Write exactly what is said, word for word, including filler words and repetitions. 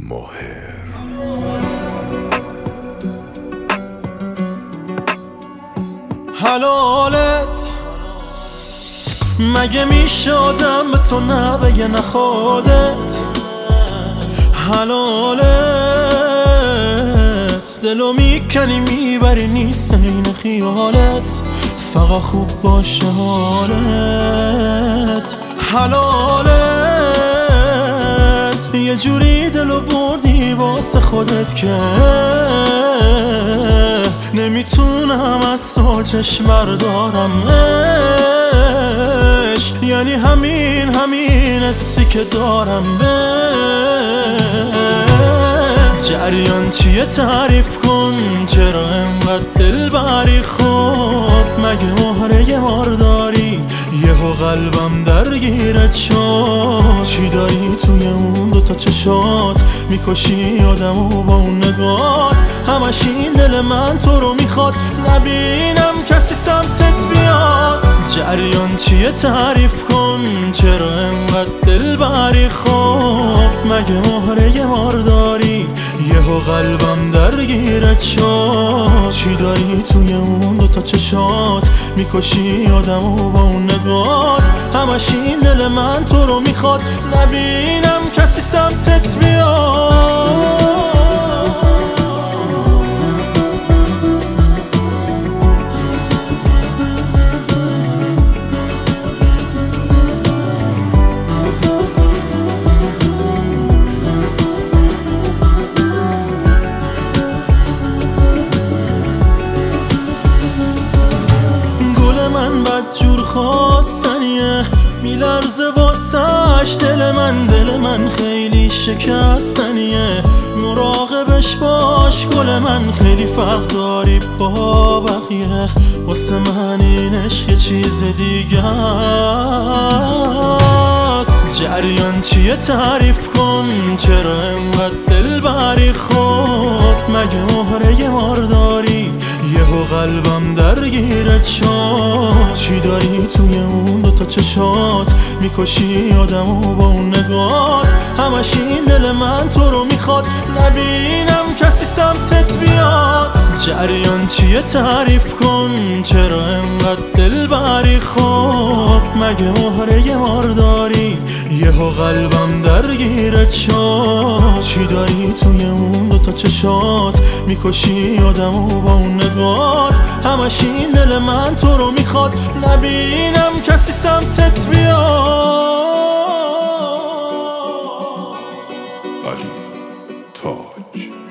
ماهر حلالت مگه میشه آدم به تو نبگه نه خودت حلالت دلو میکنی میبری نیست این خیالت فقط خوب باشه حالت حلالت یه جوری دلو بردی واسه خودت که نمیتونم از تو چشم بردارمش یعنی همین همین حسی که دارم به جریان چیه تعریف کن چرا انقدر دل بری خوب مگه مهره مارداری یهو قلبم درگیرت شد چی داری توی اون دوتا چشات میکشی آدمو با اون نگات همش این دل من تو رو میخواد نبینم کسی سمتت بیاد جریان چیه تعریف کن چرا انقدر دل بری خوب مگه مهره مارداری یهو قلبم درگیرت شد چی داری توی اون دوتا چشات میکشی آدمو با اون نگات همش این دل من تو رو میخواد نبینم کسی سمتت بیاد جور خواستنیه میلرزه واسش دل من دل من خیلی شکستنیه مراقبش باش گل من خیلی فرق داری با بقیه واسه من این عشق چیز دیگه است جریان چیه تعریف کن چرا انقدر دل بری خوب مگه مهره مارداری یهو قلبم درگیرت شد چی داری توی اون دوتا چشات میکشی آدمو با اون نگات همش این دل من تو رو میخواد نبینم کسی سمتت بیاد جریان چیه تعریف کن چرا انقدر دل بری خوب مگه مهره مارداری یهو قلبم درگیرت شد چی داری توی اون دوتا چشات میکشی آدمو با اون نگات همش این دل من تو رو میخواد نبینم کسی سمتت بیاد علی تاج